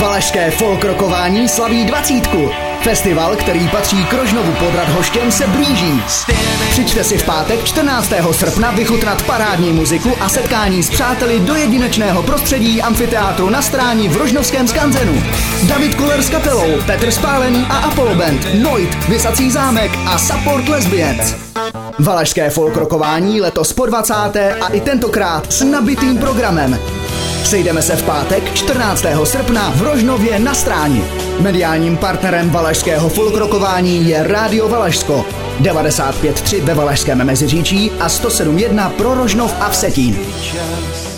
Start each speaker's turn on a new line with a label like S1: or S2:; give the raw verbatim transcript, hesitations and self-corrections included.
S1: Valašské folkrokování slaví dvacítku. Festival, který patří k Rožnovu pod Radhoštěm, se blíží. Přijďte si v pátek čtrnáctého srpna vychutnat parádní muziku a setkání s přáteli do jedinečného prostředí amfiteátru na Stráni v Rožnovském skanzenu. David Kuller s kapelou, Petr Spálený a Apollo Band, Noit, Visací zámek a Support Lesbians. Valašské folkrokování letos po dvacáté a i tentokrát s nabitým programem. Sejdeme se v pátek čtrnáctého srpna v Rožnově na Stráni. Mediálním partnerem valašského folkrokování je Rádio Valašsko, devadesát pět tři ve Valašském Meziříčí a sto sedm jedna pro Rožnov a Vsetín.